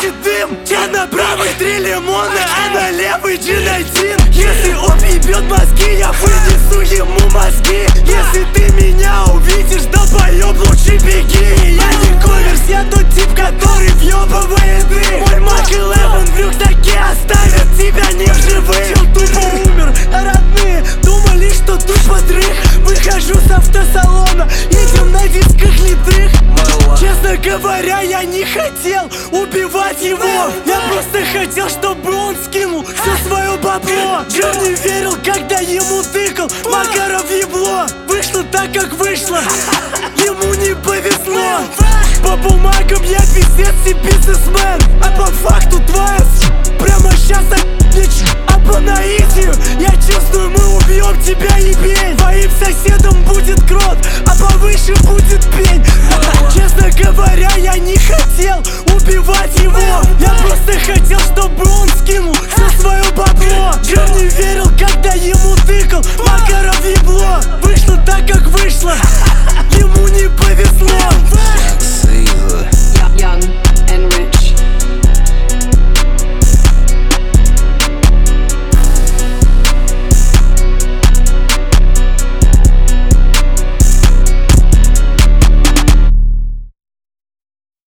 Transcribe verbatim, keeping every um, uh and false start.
выносит дым. Я на правый три лимона, а на левый джин один. Если он ебет мозги, я вынесу ему мозги. Если ты меня увидишь, долбоёб, лучше беги. Я не коверс, я тот тип, который въебывает дым. Мой Мак Элевен в рюкзаке оставит тебя не в живых. Чел тупо умер, а родные думали, что тупо дрых. Выхожу с автосалона, едем на дисках литых. Честно говоря, я не хотел убивать его. Я просто хотел, чтобы он скинул все свое бабло. Джон не верил, когда ему тыкал Макаров ебло. Вышло так, как вышло, ему не повезло. По бумагам я пиздец и бизнесмен, а по факту твоя с... прямо сейчас отничь. А по наитию я чувствую, мы убьем тебя и бей. Твоим соседом будет крот, а повыше будет пень. Честно говоря, я не хотел убивать его. Я просто хотел, чтобы он скинул все свое бабло. Джон не верил, когда ему